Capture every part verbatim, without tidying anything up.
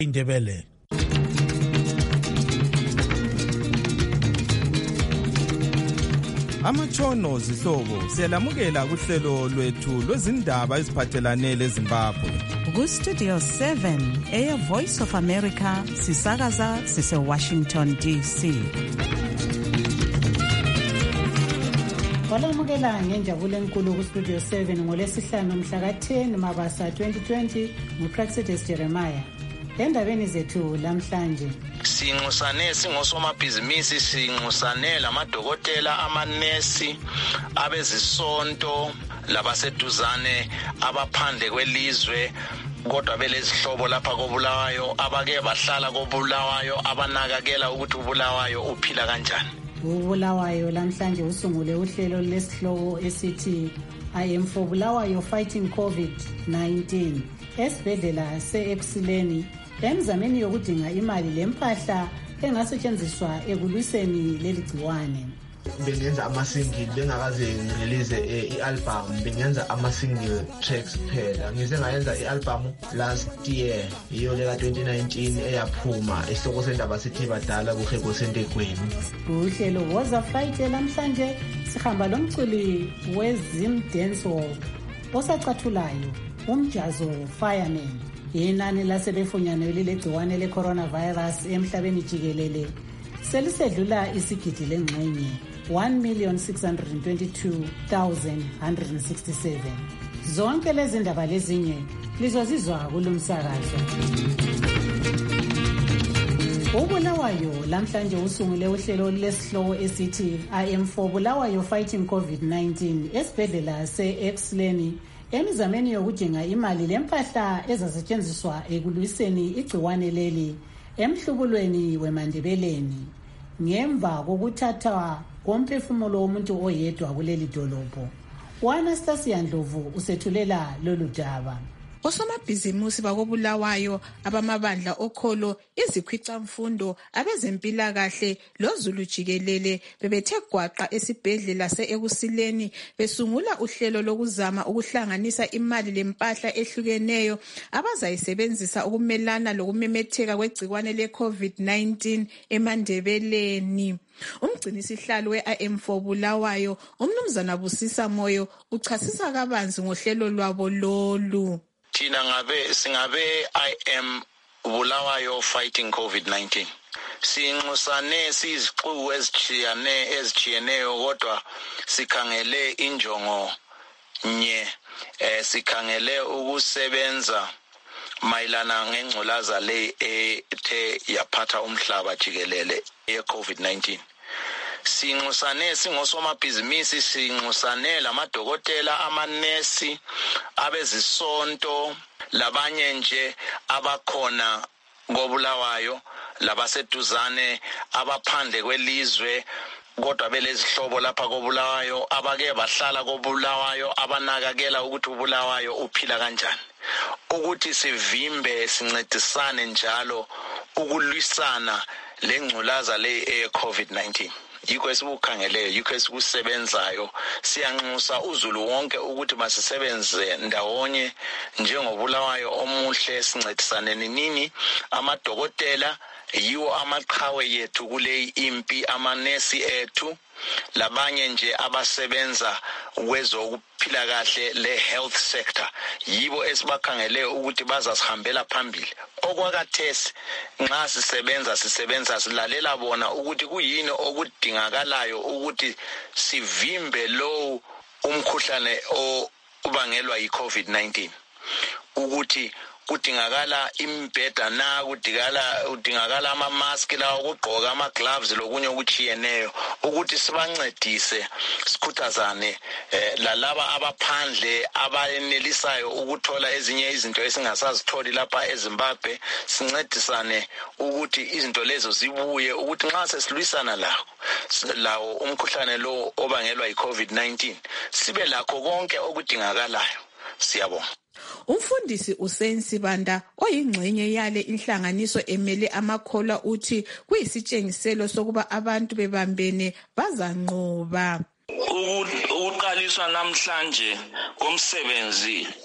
Indebele. Amatshono zihlobo siyalamukela kuhlelo lwethu lwezindaba eziphathelane leZimbabwe. Ku Studio seven, Air Voice of America, sisakaza sise Washington D C. Walamukela ngenjabulo enkulu ku Studio seven ngolesihlanu mhla ka ten Mabasa twenty twenty nguPraxedes Jeremiah. Endabeni zethu lamhlanje sinxusane singosomabhizinisi sinxusane lamadokotela amanesi abezisonto labaseduzane abaphande kwelizwe kodwa belezihlobo lapha koBulawayo abake bahlala koBulawayo abanakakela ukuthi uBulawayo uphila kanjani. uBulawayo lamhlanje usungule uhlelo lesihloko esithi I am for Bulawayo fighting COVID nineteen esibhedlela se-Ekuseni emzameni yokudinga imali lempahla engasetshenziswa ekulwiseni leli gciwane. Bengenza ama-single bengakaze ngirelease i-album, bengenza ama-single tracks kuphela. Ngize ngayenza i-album last year iyo leka twenty nineteen eyaphuma isihloko sendaba sithi badala kuheko sentekweni. Uhlelo Woza Fight lamhlanje sihamba lomculi weZim Dance Hall osacathulayo umjazo Fireman. Inani lasebefunyanwe lile gciwane le-coronavirus emhlabeni jikelele selisedlula isigidi lengxenye one million six hundred twenty-two thousand one hundred sixty-seven. Zonke lezi ndaba lezinye lizozizwa kulumsakazo. uBulawayo lamhlanje usungule uhlelo lesihloko esithi I am for Bulawayo fighting COVID nineteen esibhedlela se-Ekuseni emizameni yokudinga imali lempahla ezasetshenziswa ekulwiseni igciwane leli emhlubulweni weMandebeleni ngemva kokuthathwa komphefumulo womuntu oyedwa kuleli dolobho. uAnastasia Ndlovu usethulela lolu daba. Osomabhizimusi bakoBulawayo abamabandla okholo izikhwicamfundo abezempilakahle loZulu jikelele bebethe gwaqa esibhedlela se-Ekuseni besungula uhlelo lokuzama ukuhlanganisa imali lempahla ehlukeneyo abazayisebenzisa ukumelana lokumemetheka kwegciwane le-COVID nineteen eMandebeleni. Umgcinisihlalo we-I am for Bulawayo umnumzana Busisa Moyo uchasisa kabanzi ngohlelo lwabo lolu. Thina ngabe singabe I am Bulawayo fighting COVID nineteen. Sinxusane sizixuku ezithiyane ezithiyeneyo kodwa sikhangele injongo nye eh sikhangele ukusebenza mayilana ngengculaza le ethe yaphatha umhlaba jikelele ye-COVID nineteen. Sinxusane singosomabhizinisi sinxusane lamadokotela amanesi abezisonto labanye nje abakhona koBulawayo labaseduzane abaphande kwelizwe kodwa belezihlobo lapha koBulawayo abake bahlala koBulawayo abanakakela ukuthi uBulawayo uphila kanjani, ukuthi sivimbe sincedisane njalo ukulwisana lengculaza le e-COVID nineteen. Yikho esikukhangeleyo, yikho esikusebenzayo. Siyanxusa uZulu wonke ukuthi masisebenze ndawonye njengoBulawayo omuhle sincedisane nini amadokotela yiwo amaqhawe yethu kule impi, amanesi ethu labanye nje abasebenza kwezokuphila kahle le health sector yibo esibakhangele ukuthi bazasihambela phambili. Okwakathesi nxa sisebenza sisebenza silalela bona ukuthi kuyini okudingakalayo ukuthi sivimbe lo umkhuhlane obangelwa yi-COVID nineteen, ukuthi kudingakala imbheda na, kudingakala udingakala ama-mask la ukugqoka ama-gloves lokunye okuchiyeneyo ukuthi sibancedise sikhuthazane eh, lalaba abaphandle abayenelisayo ukuthola ezinye izinto esingasazitholi lapha eZimbabwe, sincedisane ukuthi izinto lezo zibuye ukuthi nxa sesilwisana lawo lawo umkhuhlane lo obangelwa yi-COVID nineteen sibe lakho konke okudingakalayo. Siyabonga. Umfundisi uSensibanda oyingxenye yale inhlanganiso emele amakholwa uthi kuyisitshengiselo sokuba abantu bebambene bazanqoba. Ukuqaliswa namhlanje komsebenzi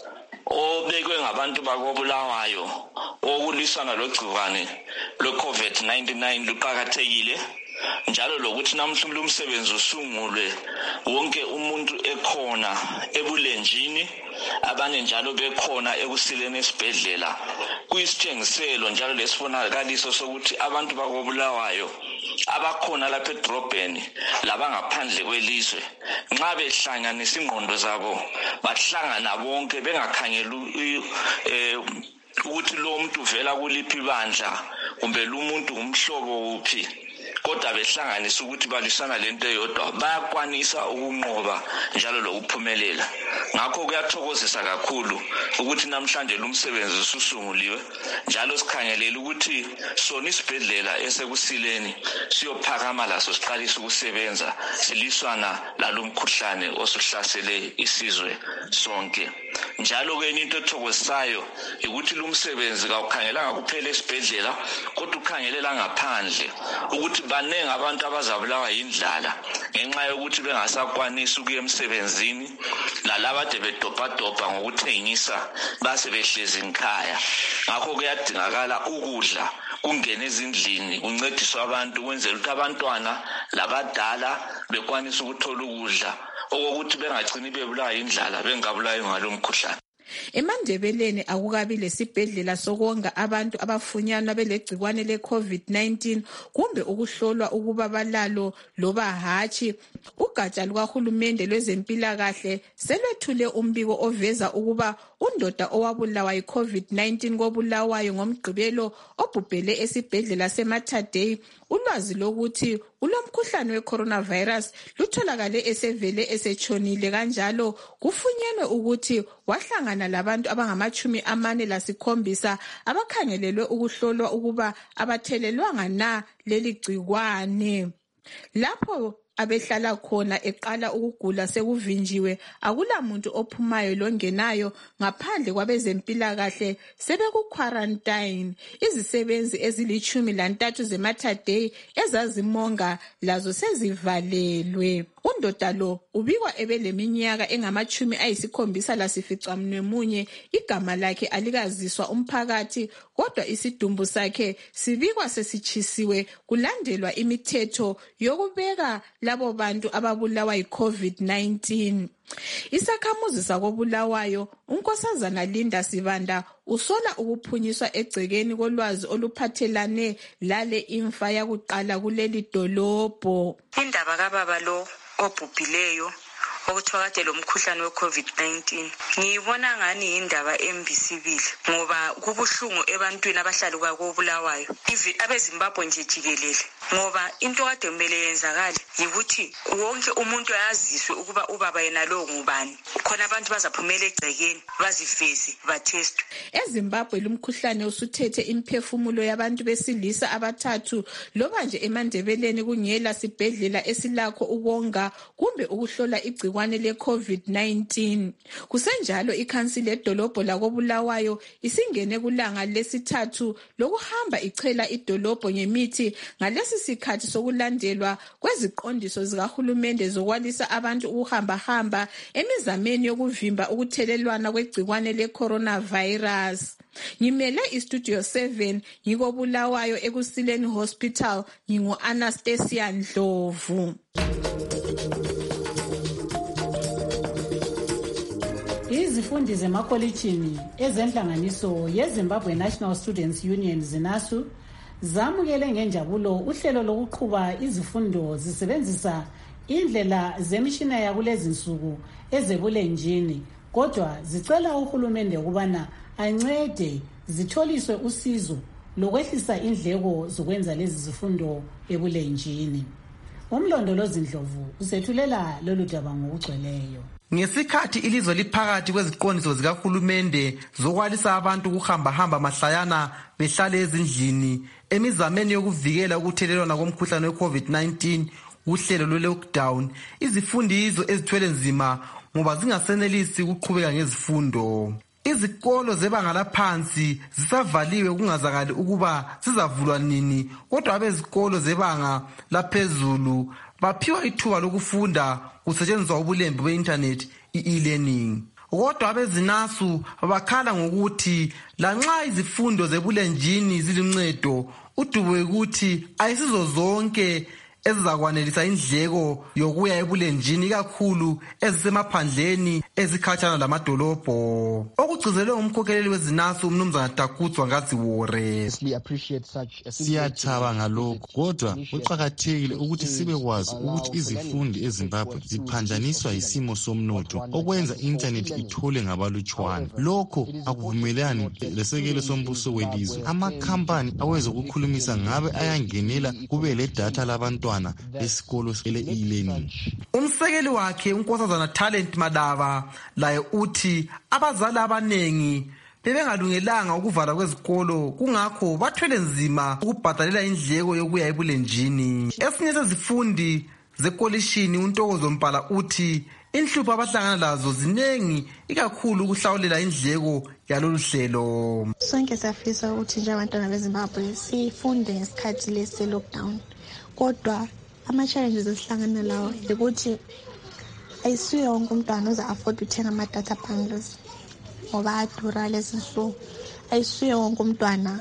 obekwe ngabantu bakobulawayo okulwisana logciwane lo-COVID nineteen luqakathekile, njalo lokuthi namhla umsebenzi usungulwe wonke umuntu ekhona ebulenjini, abanye njalo bekhona ekusileni esibhedlela. Kuyisitshengiselo njalo lesibonakaliso sokuthi abantu bakobulawayo abakhona lapha edrobheni labangaphandle kwelizwe nxa behlanganisa ingqondo zabo bahlangana bonke bengakhangeli eh ukuthi lo muntu vela kuliphi bandla kumbe lo muntu umhlobo uphi, kodwa behlanganisa ukuthi balisana lento eyodwa bayakwanisa ukunqoba njalo lokuphumelela. Ngakho kuyathokozisa kakhulu ukuthi namhlanje lumsebenzi ususunguliwe, njalo sikhangelela ukuthi sona isibhedlela esekusileni siyophakama laso siqalisa ukusebenza siliswana lalomkhuhlane osuhlasele isizwe sonke. Njalo ke into ethokozisayo ukuthi lumsebenzi kawukhangelanga kuphela esibhedlela, kodwa ukhangelela ngaphandle ukuthi banenge abantu abazabulawa yindlala ngenxa yokuthi bengasakwanisi ukuya emsebenzini, lalaba ade bedobhadobha ngokuthengisa base behlezi ngikhaya. Ngakho kuyadingakala ukudla kungena ezindlini kuncediswa abantu ukwenzela ukuthi abantwana labadala bekwanisa ukuthola ukudla okokuthi bengagcini bebulawa yindlala bengabulawa ngalo mkhuhlane. EmaNdebeleni akukabi lesibhedlela sokonga abantu abafunyanwa belegcikwane le-COVID nineteen kumbe ukuhlolwa ukuba balalo loba hatshi. Ugatsha lukahulumende lwezempilakahle selwethule umbiko oveza ukuba undoda owabulawa yi-COVID nineteen kobulawayo ngomgqibelo obhubhele esibhedlela seMatadei ulwazi lokuthi ulomkhuhlane we-coronavirus lutholakale esevele esetshonile, kanjalo kufunyenwe ukuthi wahlangana labantu abangamachumi amane lasikhombisa abakhangelelwe ukuhlolwa ukuba abathelelwanga na leli gcikwane. Lapho abehlala khona eqala ukugula sekuvinjiwe, akula muntu ophumayo longenayo ngaphandle kwabezempilakahle sebeku-quarantine. Izisebenzi ezilitshumi lantathu zeMatadei ezazimonga lazo sezivalelwe. Undoda lo ubikwa ebeleminyaka engamachumi ayisikhombisa lasificamunwemunye. Igama lakhe alikaziswa umphakathi, kodwa isidumbu sakhe sibikwa sesitshisiwe kulandelwa imithetho yokubeka labo bantu ababulawa yi-COVID nineteen. Isakhamuzi sakobulawayo unkosazana Linda Sibanda usola ukuphunyiswa egcekeni kolwazi oluphathelane lale imfa yakuqala kuleli dolobho. Indaba kababa lo obhubhileyo okuthiwa kade lo mkhuhlane we-COVID nineteen ngiyibona ngani indaba embisibili, ngoba kubuhlungu ebantwini abahlali kwakobulawayo abezimbabwe nje jikelele, ngoba into kade kumele yenzakale yikuthi wonke umuntu yaziswe ukuba ubaba yena lo ngubani, khona abantu bazaphumela egcekeni baziveze bathestwe. EZimbabwe lumkhuhlane usuthethe imphefumulo yabantu besilisa abathathu, loba nje eMandebeleni kungela sibhedlela esilakho ukonga kumbe ukuhlola igcikwane le-COVID nineteen. Kusenjalo ikhansili edolobho lakobulawayo isingene kulanga lesithathu lokuhamba ichela idolobho ngemithi ngalesi sikhathi sokulandelwa kweziqondiso zikahulumende zokwalisa abantu ukuhamba-hamba emizameni yokuvimba ukuthelelwana kwegcikwane le-coronavirus. Ngimele iStudio seven ngikobulawayo eKusileni Hospital, ngingu-Anastasia Ndlovu. Izifundi zemakolitshini ezenhlanganiso yeZimbabwe National Students Union ZINASU zamukele ngenjabulo uhlelo lokuqhuba izifundo zisebenzisa indlela zemishina yakulezi nsuku ezebulenjini, kodwa zicela uhulumende ukubana ancede zitholiswe usizo lokwehlisa indleko zokwenza lezi zifundo ebulenjini. Umlondolozi Ndlovu usethulela lolu daba ngokugcweleyo. Ngesikhathi ilizwe liphakathi kweziqondiso zikahulumende zokwalisa abantu ukuhamba-hamba mahlayana behlale ezindlini emizameni yokuvikela ukuthelelwana komkhuhlane we-COVID nineteen, uhlelo lwe-lockdown, izifundizo ezithwele nzima ngoba zingasenelisi ukuqhubeka ngezifundo. Izikolo zebanga laphansi zisavaliwe kungazakali ukuba zizavulwa nini, kodwa abezikolo zebanga laphezulu baphiwa ithuba lokufunda kusetshenziswa ubulembu be-internet, i-e-learning. Kodwa abezinasu bakhala ngokuthi lanxa izifundo zebulenjini ziluncedo, udubo ukuthi ayisizo zonke ezizakwanelisa indleko yokuya ebulenjini kakhulu ezisemaphandleni ezikhatshana lamadolobho. Okugcizelwe umkhokheleli wezinasu umnumzana Dakutswa Ngaziwore. Siyathaba ngalokho, kodwa kuqakathekile ukuthi sibekwazi ukuthi izifundi eZimbabwe ziphanjaniswa yisimo somnotho okwenza i-internet ithole ngabalutshwane. Lokho akuvumelani lesekelo sombuso welizwe. Amakhampani awezokukhulumisa ngabe ayangenela kube le data labantwana besikolo ele e-learning. Umsekeli wakhe uNkosazana Talent Madaba laye uthi abazali abanengi bebengalungelanga ukuvala kwezikolo, kungakho bathwele nzima ukubhadalela indleko yokuya ebulenjini. Esinye sezifundi zekolishini uNtokozo Mpala uthi inhlupho abahlangana lazo zinengi, ikakhulu ukuhlawulela indleko yalolu hlelo. Sonke siyafisa ukuthi nje abantwana beZimbabwe sifunde ngesikhathi lesi lockdown. Kodwa ama-challenges esihlangana lawo ukuthi ayisuye wonke umntwana oza afford ukuthenga ama-data bundles ngoba adura lezi nsuku. Ayisuye wonke umntwana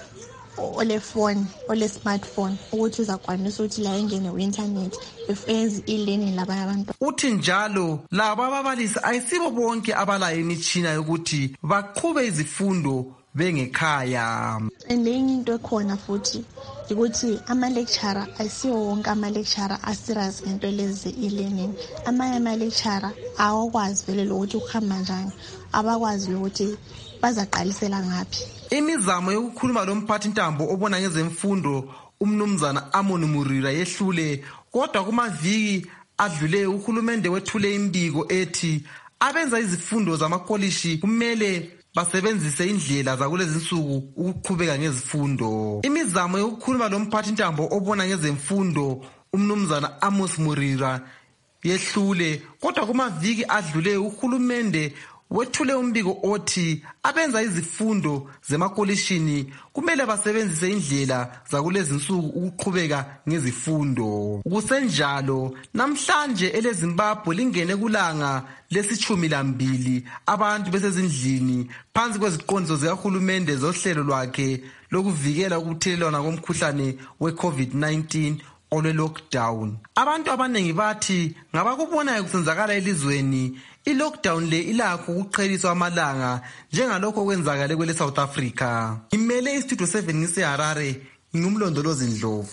olefoni ole-smartphone ukuthi uzakwanisa ukuthi la engene ku-internet efenze e-learning labanye abantwana. Uthi njalo laba ababalisi ayisibo bonke abalayo imitshina yokuthi baqhube izifundo bengekhaya. And enye into ekhona futhi ukuthi ama-lecturer ayisiwo wonke ama-lecturer aserious ngento lezi e-learning. Amanye ama-lecturer awakwazi vele lokuthi ukuhamba njani, abakwazi ukuthi bazaqalisela ngaphi. Imizamo yokukhuluma lo mphathi ntambo obona ngezemfundo umnumzana Amon Murira yehlule, kodwa kumaviki adlule uhulumende wethule imbiko ethi abenza izifundo zamakolishi kumele basebenzise indlela zakulezi nsuku ukuqhubeka ngezifundo. Imizamo yokukhuluma lo mphathi ntambo obona ngezemfundo umnumzana Amos Murira yehlule, kodwa kumaviki adlule uhulumende wethule umbiko othi abenza izifundo zemakolishini kumele basebenzise indlela zakulezi nsuku ukuqhubeka ngezifundo. Kusenjalo namhlanje eleZimbabwe lingene kulanga lesithumi lambili abantu besezindlini phansi kweziqondiso zikahulumende zohlelo lwakhe lokuvikela ukuthelelwana komkhuhlane we-COVID nineteen olwe-lockdown. Abantu abanengi bathi ngabakubonayo kusenzakala elizweni i-lockdown le ilakho ukuqheliswa amalanga njengalokho okwenzakale kwele South Africa. Imele iStudio seven ngiseHarare, ngumlondolozi Ndlovu.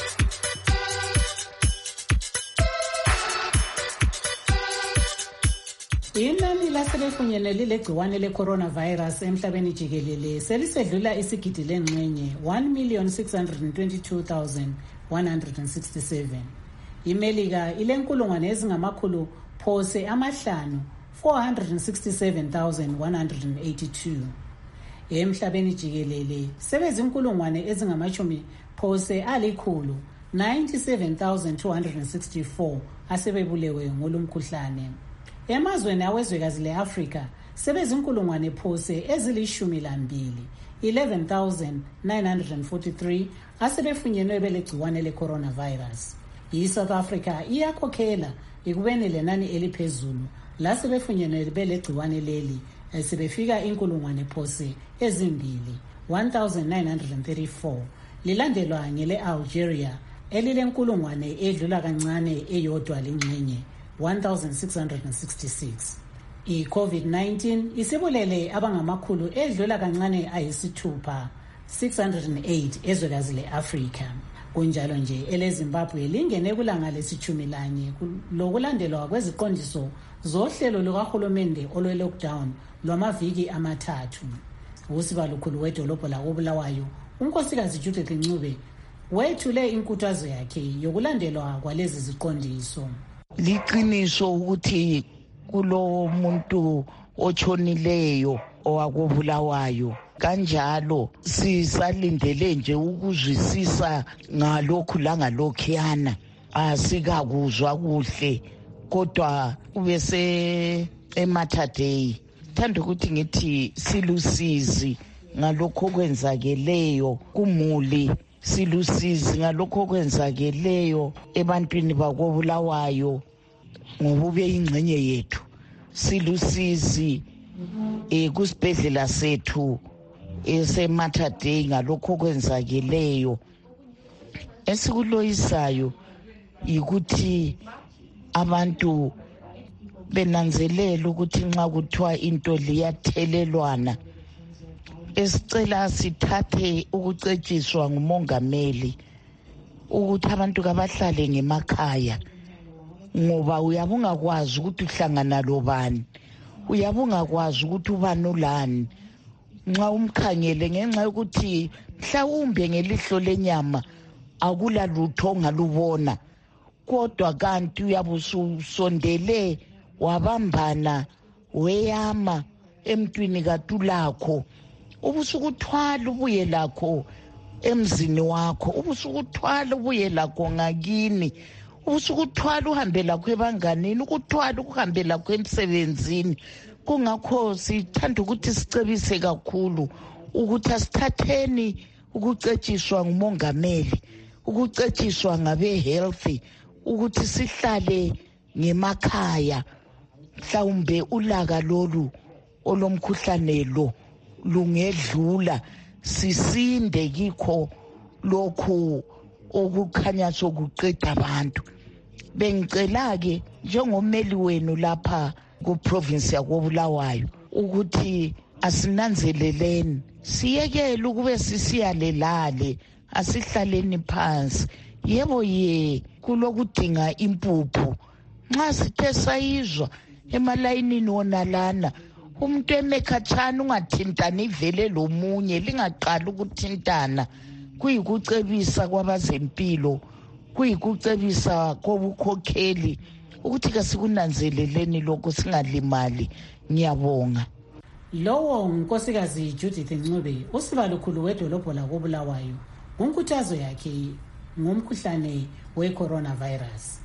Inani lasebefunyenwe lilegciwane le-coronavirus emhlabeni jikelele selisedlula isigidi lengxenye one million six hundred twenty-two thousand one hundred sixty-seven. iMelika ilenkulungwane ezingamakhulu phose amahlanu four hundred sixty-seven thousand one hundred eighty-two. Emhlabeni jikelele sebezinkulungwane ezingamachumi phose alikhulu ninety-seven thousand two hundred sixty-four asebebulewe ngolumkhuhlane. Emazweni awezwekazi le-Afrika sebezinkulungwane phose ezilishumi lambili eleven thousand nine hundred forty-three asebefunyenwe belegciwane le-coronavirus. I-South Africa iyakhokhela ekubeni lenani eliphezulu lasebefunyenwe belegciwane leli sebefika inkulungwane phose ezimbili one thousand nine hundred thirty-four, lilandelwa ngele-Algeria elilenkulungwane edlula kancane eyodwa lengxenye one thousand six hundred sixty-six. I-COVID nineteen isibulele abangamakhulu edlula kancane ayisithupha six hundred eight ezwekazi le-Afrika. Kunjalo nje eleZimbabwe lingene kulanga lesithumi lanye lokulandelwa kweziqondiso zohlelo lukahulumende olwe-lockdown lwamaviki amathathu. Usibalukhulu wedolobho lakoBulawayo unkosikazi Judith Ncube wethule inkuthazo yakhe yokulandelwa kwalezi ziqondiso. Liqiniso ukuthi kulo muntu ochonileyo owakobulawayo, kanjalo sisalindele nje ukuzwisisa ngalokhu langalokhuyana, asikakuzwa kuhle kodwa ubese eMatterday. Thanda ukuthi ngithi silusizi ngalokho okwenzakeleyo kumuli, silusizi ngalokho okwenzakeleyo ebantwini bakobulawayo ngoba ube ingxenye yethu. Silusizi eh kusibhedlela sethu eseMater Dei ngalokho kwenzakeleyo. Esikuloyisayo ukuthi abantu benanzelela ukuthi nxa kuthiwa into liyathelelwana, esicela sithathe ukucetshiswa ngumongameli ukuthi abantu kabahlale ngemakhaya, ngoba uyabe ungakwazi ukuthi uhlangana lobani, uyabe ungakwazi ukuthi ubani ulani nxa umkhangele, ngenxa yokuthi mhlawumbe ngelihlo lenyama akula lutho ongalubona, kodwa kanti uyabe usondele wabambana weyama emntwini katulakho, ubusukuthwala ubuye lakho emzini wakho, ubusukuthwala ubuye lakho ngakini, ubusukuthwala uhambe lakho ebanganini, ukuthwala ukuhambe lakho emsebenzini. Kungakho sithanda ukuthi sicebise kakhulu ukuthi asithatheni ukucetshiswa ngumongameli, ukucetshiswa ngabe health ukuthi sihlale ngemakhaya, mhlawumbe ulaka lolu olomkhuhlane lo lungedlula, sisinde kikho lokhu okukhanya sokuqeda abantu. Bengicela ke njengomeli wenu lapha ku province yakoBulawayo ukuthi asinanzeleleni, siyekele ukube sisiyalelale, asihlaleni phansi. Yebo ye kulokudinga impuphu, nxa sithe sayizwa emalayinini wonalana umuntu emekhatshana ungathintani ivele lomunye, lingaqala ukuthintana. Kuyikucebisa kwabazempilo, kuyikucebisa kobukhokheli ukuthi kasikunanzeleleni lokho singalimali. Ngiyabonga. Lowo ngunkosikazi Judith Ncube, usiba lukhulu wedolobho lakoBulawayo, ngumkhuthazo yakhe ngomkhuhlane we-coronavirus.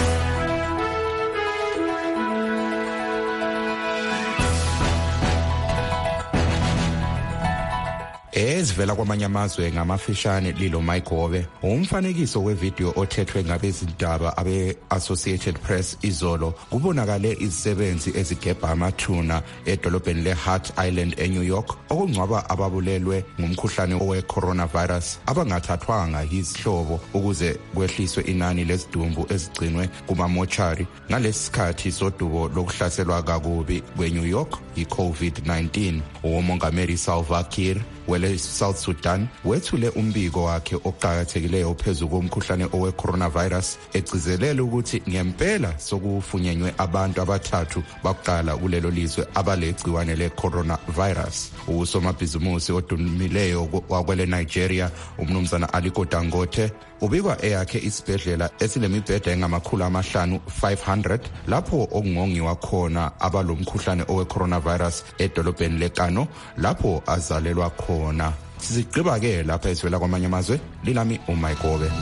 Ezivela kwamanye amazwe ngamafishane Lilo Mayigobe, umfanekiso wevideo othethwe ngabezindaba abe-Associated Press izolo kubonakale izisebenzi ezigebha amathuna edolobheni le-Hart Island eNew York okungcwaba ababulelwe ngumkhuhlane we-coronavirus abangathathwanga yizihlobo ukuze kwehliswe inani lezidumbu ezigcinwe kumamochari ngalesi sikhathi sodubo lokuhlaselwa kakubi kwe-New York yi-COVID nineteen. Umongameli Salva Kiir wele South Sudan wethule umbiko wakhe oqhakathekileyo phezulu komkhuhlane owe-coronavirus, egcizelela ukuthi ngempela sokufunyenywe abantu abathathu baqala kulelo lizwe abalegciwane le-coronavirus. Usomabhizimusi odumileyo wakwele Nigeria umnumzana Aliko Dangote ubikwa eyakhe isibhedlela esilemibheda engamakhulu amahlanu five hundred lapho okungongiwa khona abalomkhuhlane owe-coronavirus edolobheni leKano lapho azalelwa khona. Sizigqiba ke lapha esivela kwamanye amazwe, Lilami uMayigobe.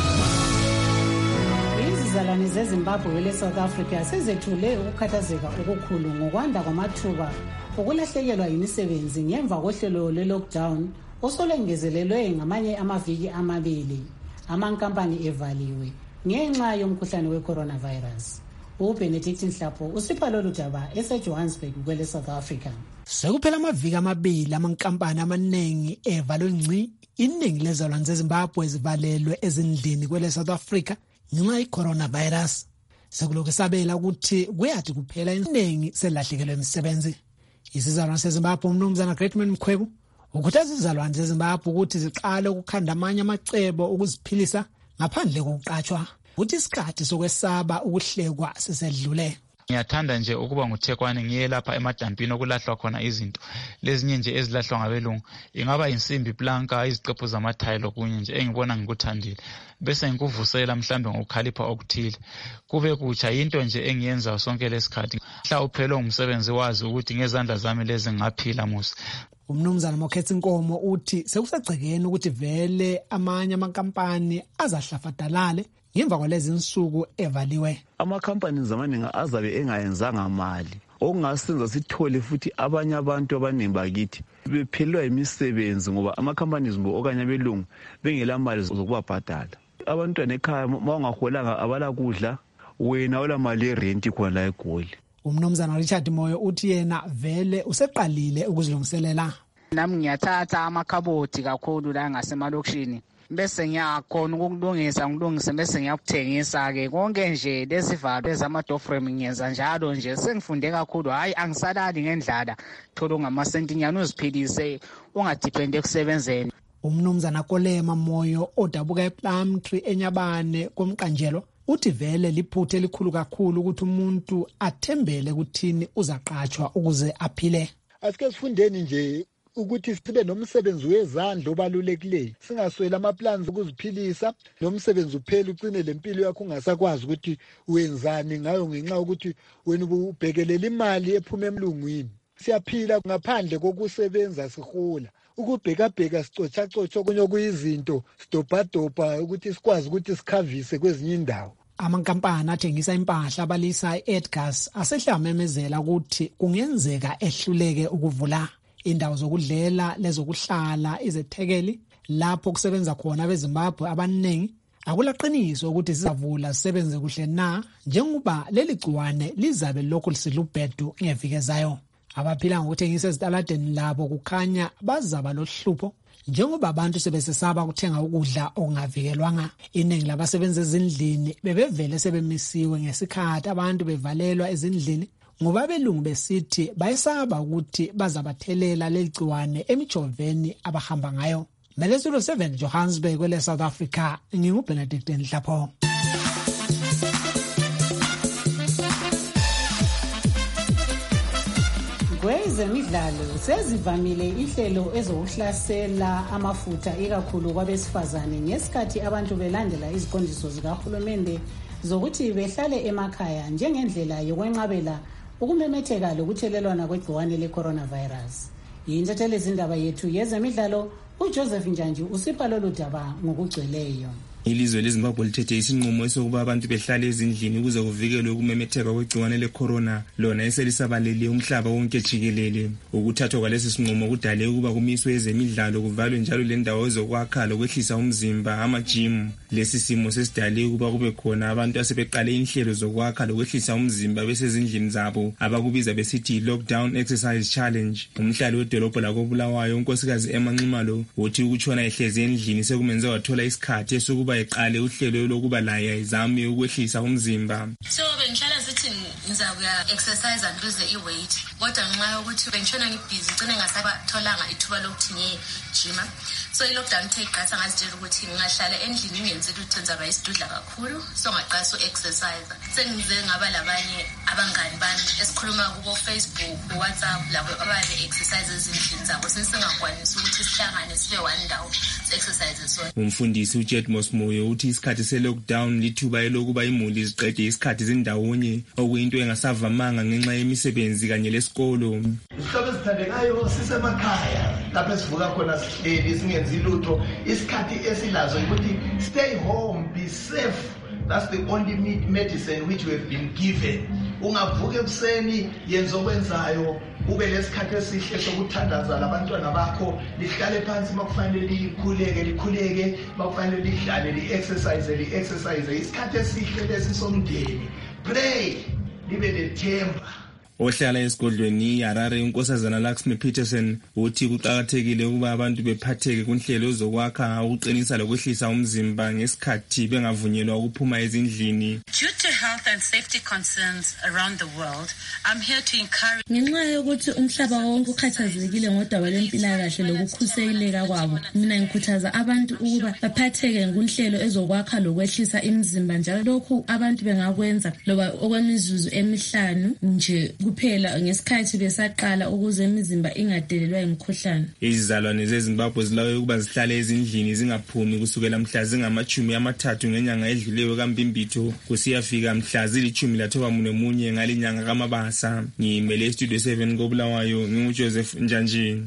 Izizalwane zeZimbabwe le-South Africa sezethule ukukhathazeka okukhulu ngokwanda kwamathuba okulahlekelwa yimisebenzi ngemva kohlelo lwe-lockdown osolwengezelelwe ngamanye amaviki amabili amankampani evaliwe ngenxa yomkhuhlane we-coronavirus. uBenedict Nhlapo usipha lolu daba eseJohannesburg kwele South Africa. Sekuphela amaviki amabili amankampani amaningi evalwe ngci, iningi lezalwane zeZimbabwe zivalelwe ezindlini kwele South Africa ngenxa ye-coronavirus. Sekulokhu sabela ukuthi kuyathi kuphela iningi selahlekelwe imisebenzi. Isizalwane seZimbabwe umnumzana Greatman Mkhwebu ukhuthaza izizalwane zeZimbabwe ukuthi ziqale ukukhanda amanye amacebo okuziphilisa ngaphandle kokuqatshwa, uthi isikhathi sokwesaba ukuhlekwa sisedlule. Ngiyathanda nje ukuba nguThekwani ngiye lapha emadampini okulahlwa khona izinto lezinye nje ezilahlwa ngabelungu, ingaba insimbi planka, iziqephu zamathayilo kunye nje engibona ngikuthandile, bese ngikuvusela mhlambe ngokukhalipha okuthile kube kutsha. Into nje engiyenza sonke lesikhathi mhla uphele ngumsebenzi wazi ukuthi ngezandla zami lezi ngaphila musa. Umnumzana Mokhethi Nkomo uthi sekusegcekeni ukuthi vele amanye amankampani azahlafadalale ngemva kwalezi insuku evaliwe. Amakhampani zamaningi azabe engayenzanga mali okungasenza sithole futhi abanye abantu abaningi bakithi bephelelwa imisebenzi ngoba amakhampani zimbo okanye belungu bengela mali zokubabhadala. Abantwana ekhaya mawungaholanga abala kudla, wena ola mali yerent khona la eGoli. Umnumzana Richard Moyo uthi yena vele useqalile ukuzilungiselela. Nami ngiyathatha amakhaboti kakhulu la ngasemalokishini bese ngiyakhona ukulungisa ngilungise bese ngiyakuthengisa ke konke nje lesivalo ezama door frame ngiyenza njalo nje sengifunde kakhulu hayi angisalali ngendlala thola ngamasenti nyana uziphilise ungadepende ekusebenzeni. Umnumzana Kolema Moyo odabuka ePlum Tree eNyabane komqanjelo uthi vele liphuthe elikhulu kakhulu ukuthi umuntu athembele ukuthini uzaqatshwa ukuze aphile. Asike sifundeni nje ukuthi sibe nomsebenzi wezandla obalulekileyo singaswela amaplans ukuziphilisa nomsebenzi uphela ucine lempilo yakho ungasakwazi ukuthi wenzani ngayo ngenxa ukuthi wena ubhekelela imali ephuma emlungwini. Siyaphila ngaphandle kokusebenza sihola ukubhekabheka sicotsha cotsha okunye kuyizinto sidobhadobha ukuthi sikwazi ukuthi sikhavise kwezinye indawo. Amankampani athengisa impahla abalisa iEdgars asehlamemezela ukuthi kungenzeka ehluleke ukuvula indawo zokudlela lezokuhlala izethekeli lapho kusebenza khona abeZimbabwe abaningi. Akulaqiniso ukuthi sizavula sisebenze kuhle na njengoba leli gciwane lizabe lokhu lisilubhedu ngevikezayo. Abaphila ngokuthengisa ezitaladeni labo kukhanya bazaba lohlupho njengoba abantu sebesesaba ukuthenga ukudla okungavikelwanga. Iningi labasebenza ezindlini bebevele sebemisiwe ngesikhathi abantu bevalelwa ezindlini ngoba belungu besithi bayesaba ukuthi bazabathelela leligciwane emijoveni abahamba ngayo. Melesulo seven Johannesburg kwele South Africa nginguBenedict Nhlapho. Kwezemidlalo sezivamile ihlelo ezokuhlasela amafutha ikakhulu kwabesifazane ngesikhathi abantu belandela iziqondiso zikahulumende zokuthi behlale emakhaya njengendlela yokwenqabela ukumemetheka lokuthelelwana kwegciwane le-coronavirus. Yintatheli izindaba yethu yezemidlalo uJoseph Njanji usipha lolu daba ngokugcweleyo. Ilizwe leZimbabwe lithethe isinqumo esokuba abantu behlale ezindlini ukuze kuvikelwe ukumemetheka kwegciwane le-corona lona eselisabalele umhlaba wonke jikelele. Ukuthathwa kwalesi sinqumo kudale ukuba kumiswe ezemidlalo kuvalwe njalo le ndawo ezokwakha lokwehlisa umzimba ama-gym. Lesi simo sesidale ukuba kube khona abantu asebeqale inhlelo zokwakha lokwehlisa umzimba besezindlini zabo abakubiza besithi lockdown exercise challenge. Umhlali wedolobho lakoBulawayo unkosikazi Emma Nxumalo uthi ukutshona ehlezi endlini sekumenze wathola isikhathi esokuba eqale uhlelo lokuba laye izame ukwehlisa umzimba. So bengihlala sithi ngizakuya exercise and lose i-weight kodwa ngenxa yokuthi bengitshona ngibhizi ngcine ngasabatholanga ithuba lokuthi ngiye gym. So i-lockdown ithe iqasa ngazitshela ukuthi ngingahlala endlini ngenze lutho nzaba isidudla kakhulu so ngaqasa u-exercise. Sengize ngaba labanye abangani bami esikhuluma kubo Facebook, WhatsApp labo ababe exercise ezindlini zabo sesingakwanisi ukuthi sihlangane sibe one ndawo exercise so. Umfundisi uJet Mosmoyo uthi isikhathi se-lockdown lithuba elokuba imuli ziqede isikhathi zindawonye okuyinto engasavamanga ngenxa yemisebenzi kanye lesikolo. Isihlobo esithandekayo sisemakhaya lapho sivuka khona sihleli singenzi lutho isikhathi esilazo ukuthi stay home, be safe. That's the only medicine which we have been given. Ungavuka ekuseni yenza okwenzayo ube lesikhathi esihle sokuthandaza labantwana bakho lihlale phansi makufanele likhuleke likhuleke makufanele lihlale li-exercise li-exercise isikhathi esihle lesi somndeni. Pray libe lethemba. Ohlala esigodlweni iHarare unkosazana Laxmi Peterson uthi kuqhakathekile ukuba abantu bephatheke kunhlelo zokwakha ukuqinisa lokwehlisa umzimba ngesikhathi bengavunyelwa ukuphuma ezindlini. Due to health and safety concerns around the world, I'm here to encourage. Ngenxa yokuthi umhlaba wonke ukhathazekile ngodaba lwempilakahle lokukhuseleka kwabo, mina ngikhuthaza abantu ukuba baphatheke kunhlelo ezokwakha lokwehlisa imizimba njalo lokhu abantu bengakwenza loba okwemizuzu emihlanu nje kuphela ngesikhathi besaqala ukuze imizimba ingadelelwa imikhuhlane. Izizalwane zeZimbabwe zilawe ukuba zihlale ezindlini zingaphumi kusukela mhla zingamachumi amathathu ngenyanga edluleyo kaMbimbitho kusiyafika mhla zilithumi lathoba munye ngalinyanga kaMabasa. Ngimele Studio seven koBulawayo nginguJoseph Njanji.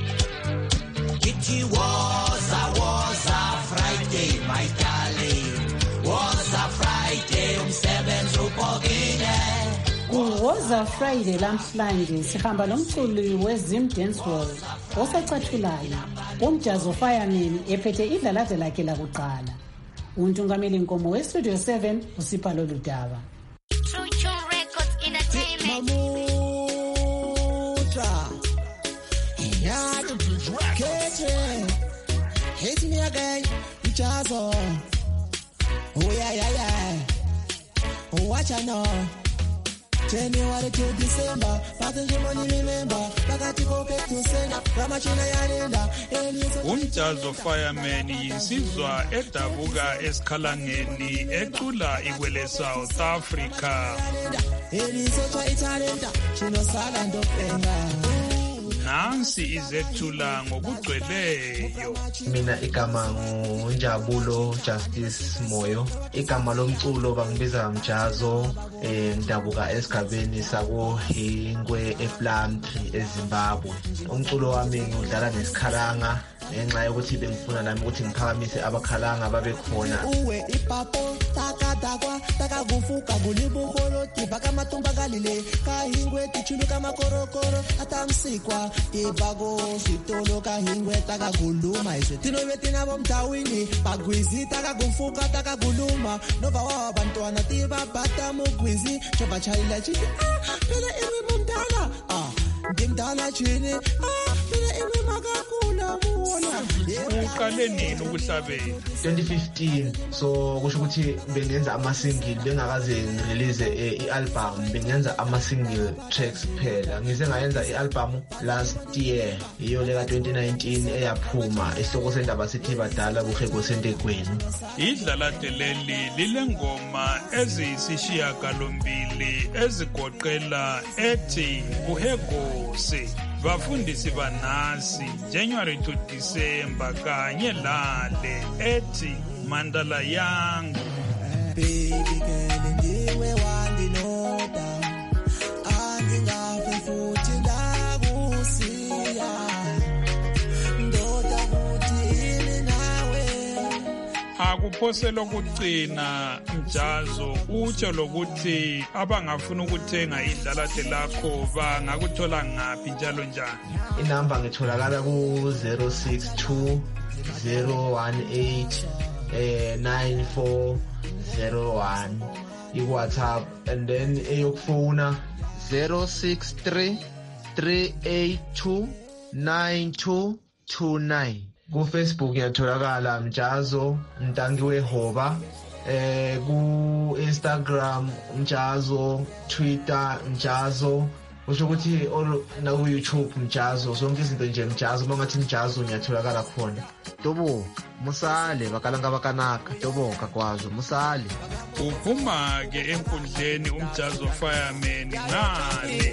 It was a was a Friday my darling was a Friday umsebenzi ubhokile. Kuwoza Friday lamhlanje sihamba nomculi weZim Dance Hall osacathulayo umjazo fireman ephethe idlalade lakhe lakuqala. Untungameli Nkomo weStudio seven usipha lolu daba. Mutra. Hit me again, Jazo. Oh yeah, yeah, yeah. Watch I know. January to December, passenger money remember. Pakati go back to sender, Ramachina Yarenda. Umjazo Fireman yinsizwa edabuka esikhalangeni ecula ikwele South Africa. Elisocha italenta, chino sala ndopenda. Nansi izethula ngokugcweleyo. Mina igama nguNjabulo Justice Moyo. Igama lomculo bangibiza Mjazo, eh ndabuka esigabeni sako Hingwe ePlumtree eZimbabwe. Umculo wami ngidlala nesikhalanga ngenxa yokuthi bengifuna nami ukuthi ngiphakamise abakhalanga babe khona. Uwe ipapo takadakwa takagufuka kulibukholo tibaka matumba kalile kahingwe tichuluka makorokoro atamsikwa tibako sitolo kahingwe takaguluma iswe tinobeti nabo mtawini bagwizi takagufuka takaguluma nova wa bantwana tibabata mugwizi choba chayila chiti ah phela imi mumdala ah ngimdala chini ah phela imi makakula muona uqale nini ukuhlabela? twenty fifteen, so kusho ukuthi bengenza ama single bengakaze ngirelease i-album, bengenza ama single tracks kuphela. Ngize ngayenza i-album last year iyo leka twenty nineteen eyaphuma esihloko sendaba sithi badala kuhego sentekweni. Idlala deleli lilengoma eziyisishiya galombili ezigoqela ethi kuhego se bafundisi banasi January to December kanye lale ethi Mandala yangu. Baby girl ndiwe wandinoda angingaphi futhi ndakusiya ndoda futhi ini nawe. Akuphosela ukugcina Mjazo utsho lokuthi abangafuna ukuthenga idlalate lakho bangakuthola ngaphi njalo njani? Inamba ngitholakala ku zero six two zero one eight nine four zero one i-WhatsApp, and then eyokufona zero six three three eight two nine two two nine. Ku Facebook ngiyatholakala Mjazo Ntangiwe Hoba, eh ku Instagram Mjazo, Twitter Mjazo, usho ukuthi na ku YouTube Mjazo, sonke izinto nje Mjazo. Mangathi Mjazo ngiyatholakala khona. Tobo musale bakalanga bakanaka tobo kakwazo musale. Uphuma ke enkundleni uMjazo Fireman ngale.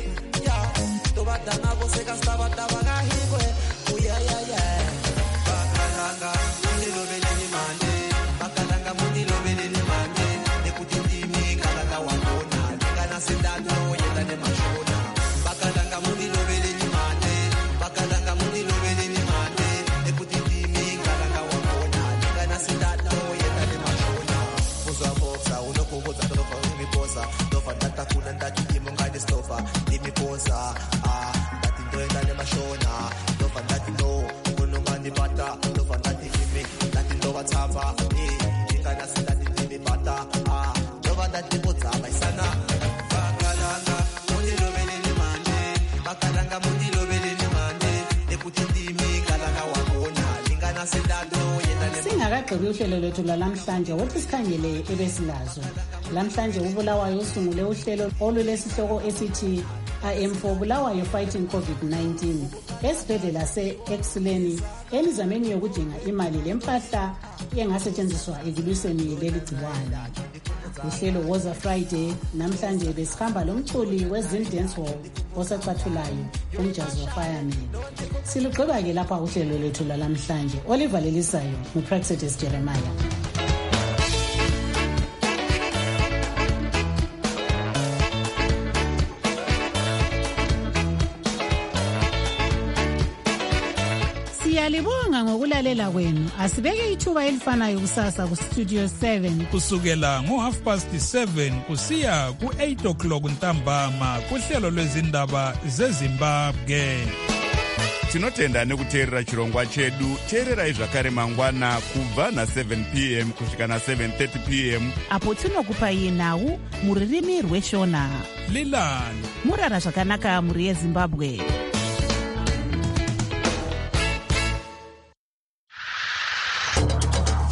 Toba dana ko se kastaba tabaka higwe. Uya ya ya. Bakalanga mundilo beleni mande. Bakalanga mundilo beleni mande. Nekuti mi kalanga wakona. Kana sindano yenda ne mashona. Bakalanga mundilo beleni mande. Bakalanga mundilo beleni mande. Nekuti mi kalanga wakona. Kana sindano yenda ne mashona. Uza boxa unokubuza tofa ungiposa. Tofa data kuna ndaki imongade stofa. Limi posa ah dati ndoenda ne mashona. Tofa dati no kuno mani bata. Tofa dati kimi dati ndo batapa. Eh ikana sindati limi bata ah tofa dati bota baisana. Bakalanga mundilo beleni mande. Bakalanga mundilo beleni mande. Nekuti mi kalanga wakona. Lingana sindano yenda ne. Singakagqibi uhlelo lwethu lwalamhlanje wothi sikhangele ebesilazo. Lamhlanje uBulawayo usungule uhlelo olulesihloko esithi I am for Bulawayo fighting COVID nineteen esibhedlela se-Exleni emizameni yokudinga imali lempahla engasetshenziswa ekulwiseni leli gciwane. Uhlelo Woza Friday namhlanje besihamba lomculi weZim Hall osacathulayo uMjazo Fireman. Silugqiba ke lapha uhlelo lethu lalamhlanje. Oliver Lelisayo nguPraxedes Jeremiah. Siyalibonga ngokulalela kwenu. Asibeke ithuba elifanayo kusasa ku Studio seven kusukela ngo half past seven kusiya ku eight o'clock ntambama kuhlelo lwezindaba zeZimbabwe. tinotenda nekuteerera chirongwa chedu. teererai zvakare mangwana kubva na-seven p m kusvika na-seven thirty p m apo tinokupai nhau muririmi rweshona. Lilani murara zvakanaka muri yezimbabwe.